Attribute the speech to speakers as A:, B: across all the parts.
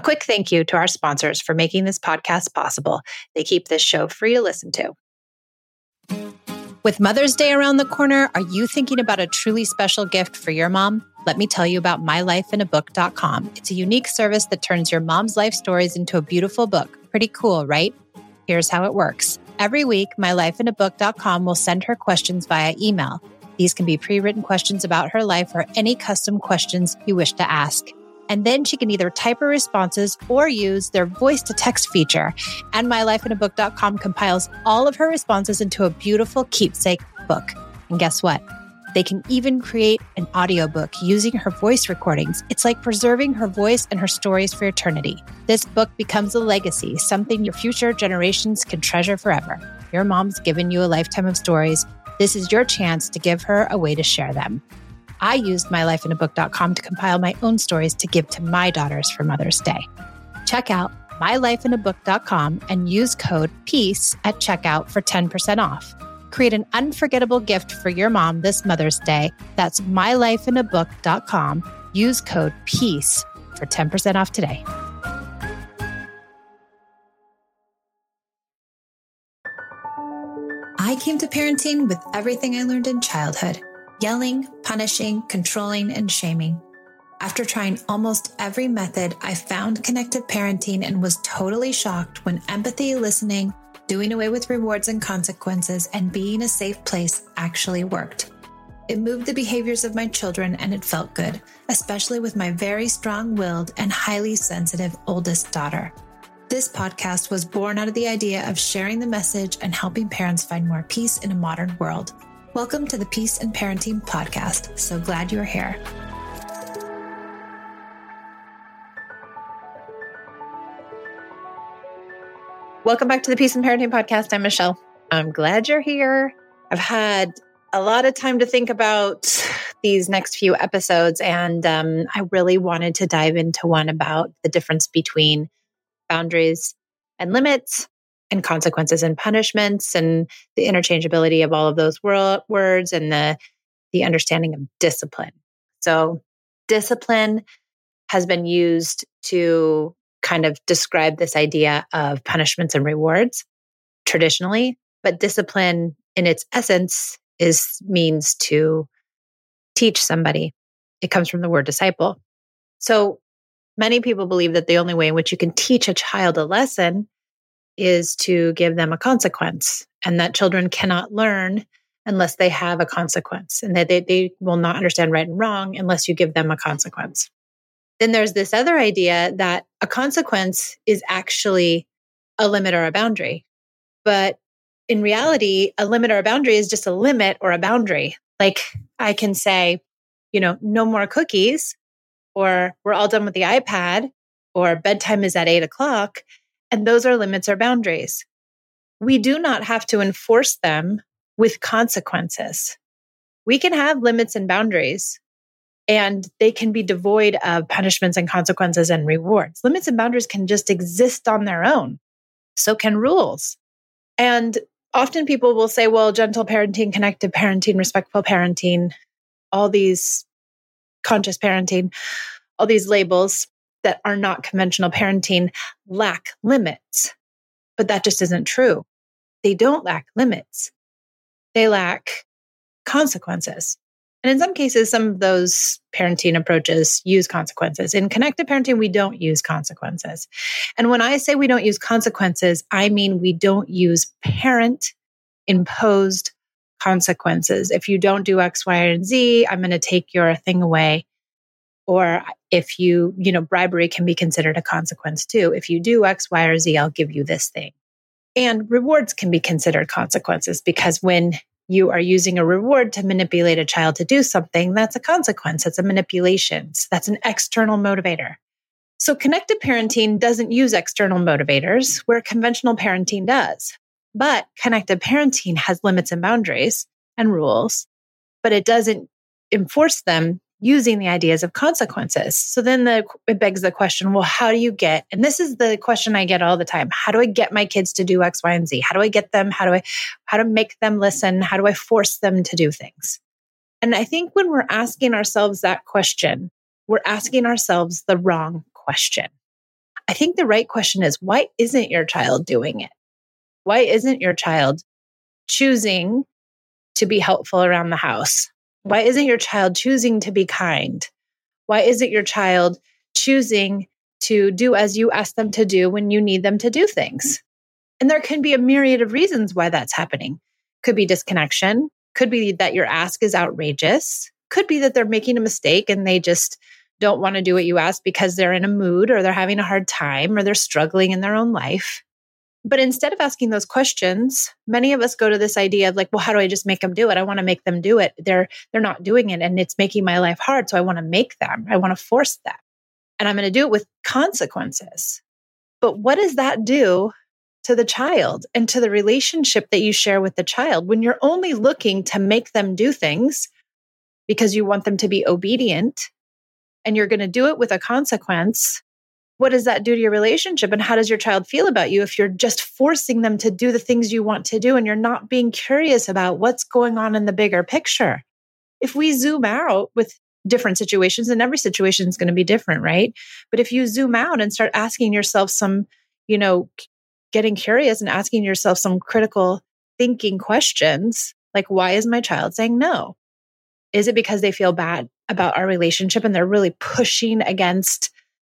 A: quick thank you to our sponsors for making this podcast possible. They keep this show free to listen to. With Mother's Day around the corner, are you thinking about a truly special gift for your mom? Let me tell you about mylifeinabook.com. It's a unique service that turns your mom's life stories into a beautiful book. Pretty cool, right? Here's how it works. Every week, mylifeinabook.com will send her questions via email. These can be pre-written questions about her life or any custom questions you wish to ask. And then she can either type her responses or use their voice-to-text feature. And mylifeinabook.com compiles all of her responses into a beautiful keepsake book. And guess what? They can even create an audiobook using her voice recordings. It's like preserving her voice and her stories for eternity. This book becomes a legacy, something your future generations can treasure forever. Your mom's given you a lifetime of stories. This is your chance to give her a way to share them. I used mylifeinabook.com to compile my own stories to give to my daughters for Mother's Day. Check out mylifeinabook.com and use code PEACE at checkout for 10% off. Create an unforgettable gift for your mom this Mother's Day. That's mylifeinabook.com. Use code PEACE for 10% off today. I came to parenting with everything I learned in childhood: yelling, punishing, controlling, and shaming. After trying almost every method, I found connected parenting and was totally shocked when empathy, listening, doing away with rewards and consequences, and being a safe place actually worked. It moved the behaviors of my children, and it felt good, especially with my very strong-willed and highly sensitive oldest daughter. This podcast was born out of the idea of sharing the message and helping parents find more peace in a modern world. Welcome to the Peace in Parenting podcast. So glad you're here. Welcome back to the Peace in Parenting podcast. I'm Michelle. I'm glad you're here. I've had a lot of time to think about these next few episodes, and I really wanted to dive into one about the difference between boundaries and limits, and consequences and punishments, and the interchangeability of all of those words, and the understanding of discipline. So discipline has been used to kind of describe this idea of punishments and rewards traditionally, but discipline in its essence means to teach somebody. It comes from the word disciple. So many people believe that the only way in which you can teach a child a lesson is to give them a consequence, and that children cannot learn unless they have a consequence, and that they will not understand right and wrong unless you give them a consequence. Then there's this other idea that a consequence is actually a limit or a boundary. But in reality, a limit or a boundary is just a limit or a boundary. Like I can say, no more cookies, or we're all done with the iPad, or bedtime is at 8:00. And those are limits or boundaries. We do not have to enforce them with consequences. We can have limits and boundaries, and they can be devoid of punishments and consequences and rewards. Limits and boundaries can just exist on their own. So can rules. And often people will say, well, gentle parenting, connected parenting, respectful parenting, all these conscious parenting, all these labels that are not conventional parenting lack limits. But that just isn't true. They don't lack limits. They lack consequences. And in some cases, some of those parenting approaches use consequences. In connected parenting, we don't use consequences. And when I say we don't use consequences, I mean we don't use parent-imposed consequences. If you don't do X, Y, and Z, I'm going to take your thing away. Or if bribery can be considered a consequence too. If you do X, Y, or Z, I'll give you this thing. And rewards can be considered consequences, because when you are using a reward to manipulate a child to do something, that's a consequence. That's a manipulation. That's an external motivator. So connected parenting doesn't use external motivators, where conventional parenting does. But connected parenting has limits and boundaries and rules, but it doesn't enforce them using the ideas of consequences. So then it begs the question, well, how do you get, and this is the question I get all the time, how do I get my kids to do X, Y, and Z? How do I get them? How to make them listen? How do I force them to do things? And I think when we're asking ourselves that question, we're asking ourselves the wrong question. I think the right question is, why isn't your child doing it? Why isn't your child choosing to be helpful around the house? Why isn't your child choosing to be kind? Why isn't your child choosing to do as you ask them to do when you need them to do things? And there can be a myriad of reasons why that's happening. Could be disconnection. Could be that your ask is outrageous. Could be that they're making a mistake and they just don't want to do what you ask because they're in a mood or they're having a hard time or they're struggling in their own life. But instead of asking those questions, many of us go to this idea of like, well, how do I just make them do it? I want to make them do it. They're not doing it and it's making my life hard. So I want to make them. I want to force them. And I'm going to do it with consequences. But what does that do to the child and to the relationship that you share with the child when you're only looking to make them do things because you want them to be obedient and you're going to do it with a consequence? What does that do to your relationship? And how does your child feel about you if you're just forcing them to do the things you want to do and you're not being curious about what's going on in the bigger picture? If we zoom out with different situations, and every situation is going to be different, right? But if you zoom out and start asking yourself some, getting curious and asking yourself some critical thinking questions, like, why is my child saying no? Is it because they feel bad about our relationship and they're really pushing against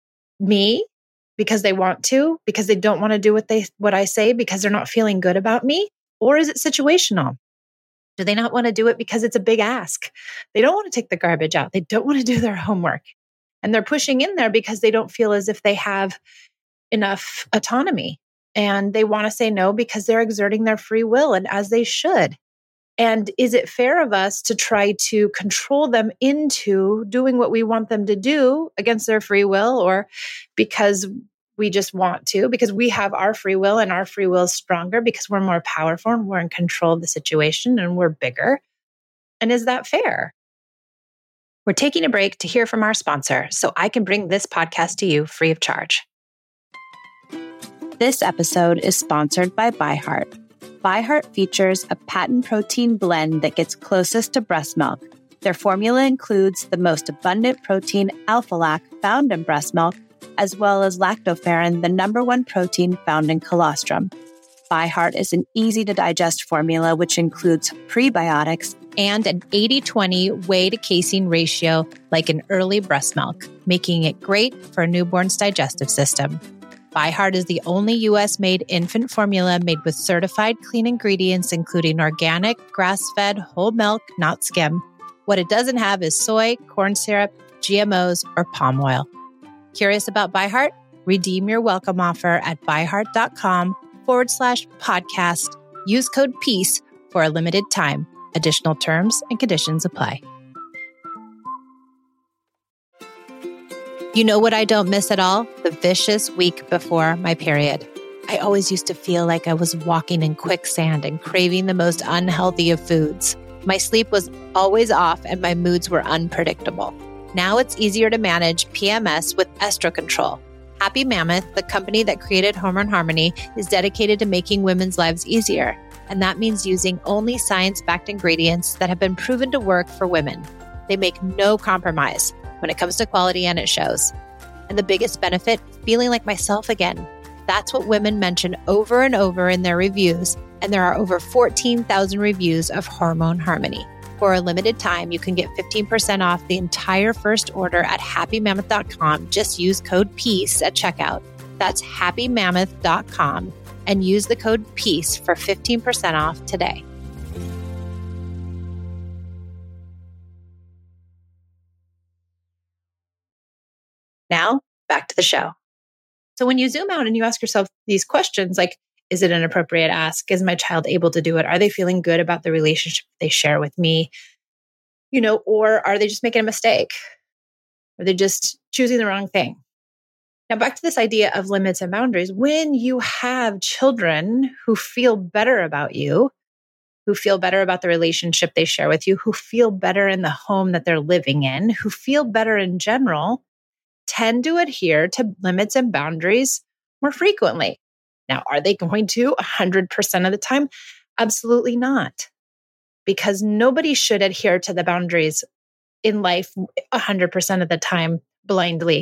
A: me because they want to, because they don't want to do what I say, because they're not feeling good about me? Or is it situational? Do they not want to do it because it's a big ask? They don't want to take the garbage out. They don't want to do their homework. And they're pushing in there because they don't feel as if they have enough autonomy. And they want to say no because they're exerting their free will, and as they should. And is it fair of us to try to control them into doing what we want them to do against their free will, or because we just want to, because we have our free will and our free will is stronger because we're more powerful and we're in control of the situation and we're bigger? And is that fair? We're taking a break to hear from our sponsor so I can bring this podcast to you free of charge. This episode is sponsored by ByHeart. ByHeart features a patent protein blend that gets closest to breast milk. Their formula includes the most abundant protein, alpha-lac, found in breast milk, as well as lactoferrin, the number one protein found in colostrum. ByHeart is an easy-to-digest formula which includes prebiotics and an 80-20 whey to casein ratio like in early breast milk, making it great for a newborn's digestive system. ByHeart is the only U.S.-made infant formula made with certified clean ingredients, including organic, grass-fed, whole milk, not skim. What it doesn't have is soy, corn syrup, GMOs, or palm oil. Curious about ByHeart? Redeem your welcome offer at byheart.com/podcast. Use code PEACE for a limited time. Additional terms and conditions apply. You know what I don't miss at all? The vicious week before my period. I always used to feel like I was walking in quicksand and craving the most unhealthy of foods. My sleep was always off and my moods were unpredictable. Now it's easier to manage PMS with Estrocontrol. Happy Mammoth, the company that created Hormone Harmony, is dedicated to making women's lives easier. And that means using only science-backed ingredients that have been proven to work for women. They make no compromise when it comes to quality, and it shows. And the biggest benefit, feeling like myself again. That's what women mention over and over in their reviews, and there are over 14,000 reviews of Hormone Harmony. For a limited time, you can get 15% off the entire first order at happymammoth.com. Just use code PEACE at checkout. That's happymammoth.com and use the code PEACE for 15% off today. Now, back to the show. So when you zoom out and you ask yourself these questions, like, is it an appropriate ask? Is my child able to do it? Are they feeling good about the relationship they share with me? Or are they just making a mistake? Are they just choosing the wrong thing? Now, back to this idea of limits and boundaries. When you have children who feel better about you, who feel better about the relationship they share with you, who feel better in the home that they're living in, who feel better in general, tend to adhere to limits and boundaries more frequently. Now, are they going to 100% of the time? Absolutely not. Because nobody should adhere to the boundaries in life 100% of the time blindly.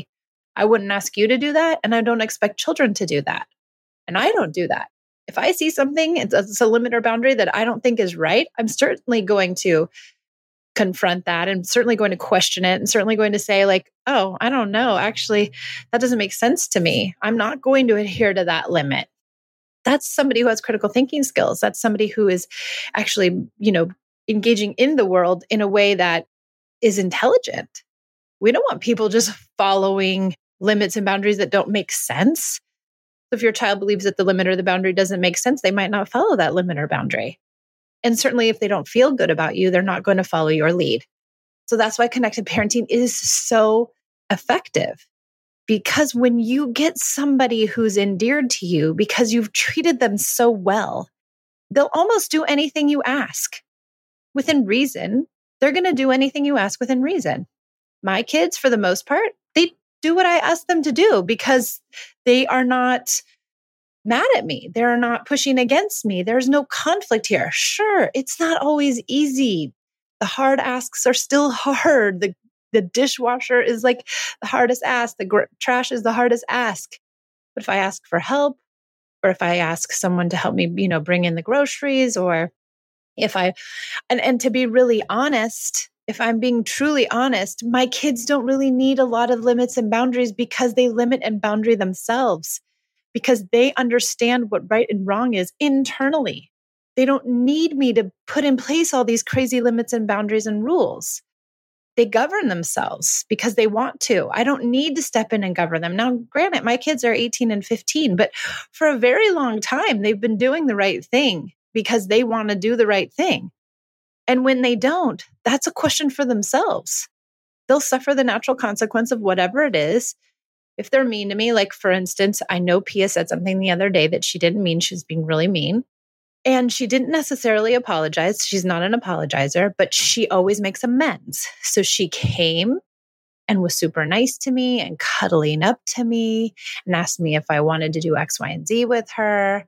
A: I wouldn't ask you to do that. And I don't expect children to do that. And I don't do that. If I see something, it's a limit or boundary that I don't think is right, I'm certainly going to confront that and certainly going to question it and certainly going to say like, oh, I don't know. Actually, that doesn't make sense to me. I'm not going to adhere to that limit. That's somebody who has critical thinking skills. That's somebody who is actually, engaging in the world in a way that is intelligent. We don't want people just following limits and boundaries that don't make sense. So if your child believes that the limit or the boundary doesn't make sense, they might not follow that limit or boundary. And certainly if they don't feel good about you, they're not going to follow your lead. So that's why connected parenting is so effective. Because when you get somebody who's endeared to you because you've treated them so well, they'll almost do anything you ask within reason. They're going to do anything you ask within reason. My kids, for the most part, they do what I ask them to do because they are not mad at me. They're not pushing against me. There's no conflict here. Sure, it's not always easy. The hard asks are still hard. The dishwasher is like the hardest ask. The trash is the hardest ask. But if I ask for help, or if I ask someone to help me, bring in the groceries, or if and to be really honest, if I'm being truly honest, my kids don't really need a lot of limits and boundaries because they limit and boundary themselves, because they understand what right and wrong is internally. They don't need me to put in place all these crazy limits and boundaries and rules. They govern themselves because they want to. I don't need to step in and govern them. Now, granted, my kids are 18 and 15, but for a very long time, they've been doing the right thing because they want to do the right thing. And when they don't, that's a question for themselves. They'll suffer the natural consequence of whatever it is. If they're mean to me, like for instance, I know Pia said something the other day that she didn't mean. She was being really mean. And she didn't necessarily apologize. She's not an apologizer, but she always makes amends. So she came and was super nice to me and cuddling up to me and asked me if I wanted to do X, Y, and Z with her.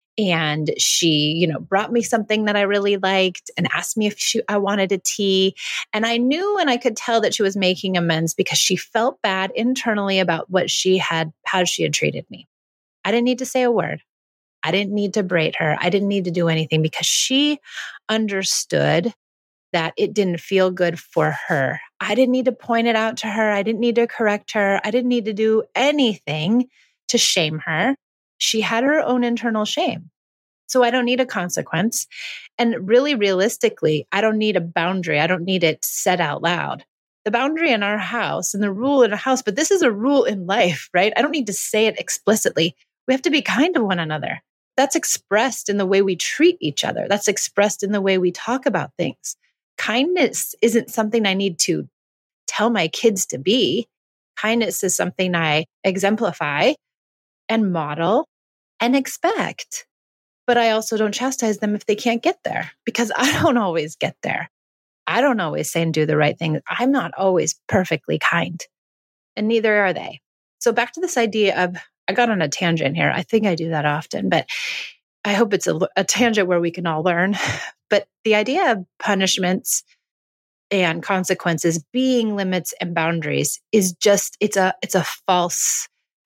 A: And she, brought me something that I really liked and asked me if I wanted a tea. And I knew and I could tell that she was making amends because she felt bad internally about how she had treated me. I didn't need to say a word. I didn't need to berate her. I didn't need to do anything because she understood that it didn't feel good for her. I didn't need to point it out to her. I didn't need to correct her. I didn't need to do anything to shame her. She had her own internal shame. So I don't need a consequence. And really, realistically, I don't need a boundary. I don't need it said out loud. The boundary in our house and the rule in a house, but this is a rule in life, right? I don't need to say it explicitly. We have to be kind to one another. That's expressed in the way we treat each other. That's expressed in the way we talk about things. Kindness isn't something I need to tell my kids to be. Kindness is something I exemplify and model and expect. But I also don't chastise them if they can't get there because I don't always get there. I don't always say and do the right thing. I'm not always perfectly kind, and neither are they. So back to this idea of, I got on a tangent here. I think I do that often, but I hope it's a tangent where we can all learn. But the idea of punishments and consequences being limits and boundaries is just, it's a false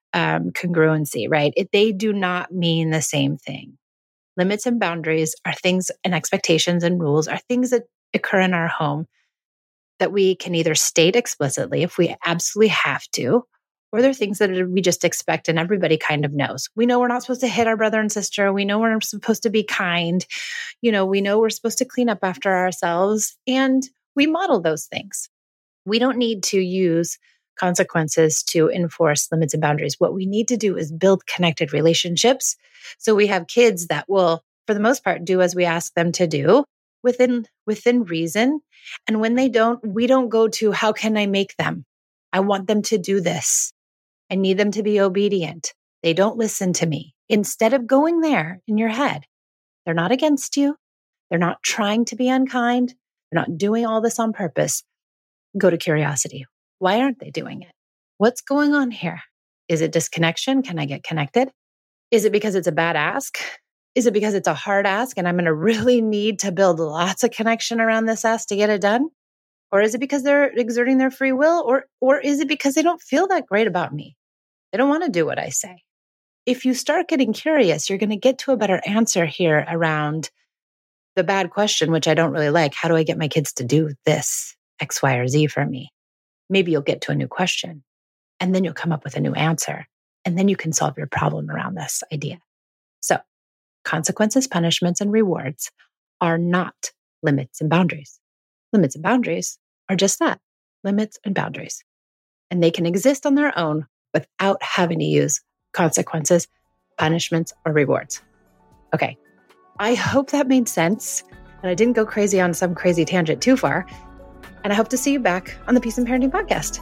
A: congruency, right? They do not mean the same thing. Limits and boundaries are things, and expectations and rules are things that occur in our home that we can either state explicitly if we absolutely have to, or they're things that we just expect and everybody kind of knows. We know we're not supposed to hit our brother and sister. We know we're supposed to be kind. We know we're supposed to clean up after ourselves, and we model those things. We don't need to use consequences to enforce limits and boundaries. What we need to do is build connected relationships. So we have kids that will, for the most part, do as we ask them to do within reason. And when they don't, we don't go to, how can I make them? I want them to do this. I need them to be obedient. They don't listen to me. Instead of going there in your head, they're not against you. They're not trying to be unkind. They're not doing all this on purpose. Go to curiosity. Why aren't they doing it? What's going on here? Is it disconnection? Can I get connected? Is it because it's a bad ask? Is it because it's a hard ask and I'm going to really need to build lots of connection around this ask to get it done? Or is it because they're exerting their free will? Or is it because they don't feel that great about me? They don't want to do what I say. If you start getting curious, you're going to get to a better answer here around the bad question, which I don't really like. How do I get my kids to do this X, Y, or Z for me? Maybe you'll get to a new question and then you'll come up with a new answer. And then you can solve your problem around this idea. So consequences, punishments, and rewards are not limits and boundaries. Limits and boundaries are just that, limits and boundaries. And they can exist on their own without having to use consequences, punishments, or rewards. Okay, I hope that made sense and I didn't go crazy on some crazy tangent too far. And I hope to see you back on the Peace and Parenting Podcast.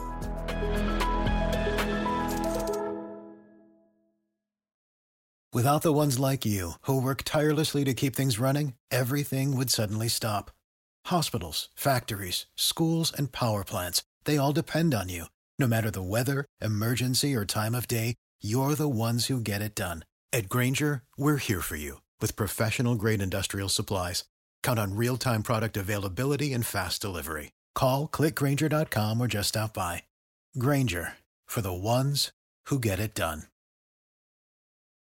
B: Without the ones like you, who work tirelessly to keep things running, everything would suddenly stop. Hospitals, factories, schools, and power plants, they all depend on you. No matter the weather, emergency, or time of day, you're the ones who get it done. At Grainger, we're here for you with professional-grade industrial supplies. Count on real-time product availability and fast delivery. Call, click Grainger.com, or just stop by. Grainger, for the ones who get it done.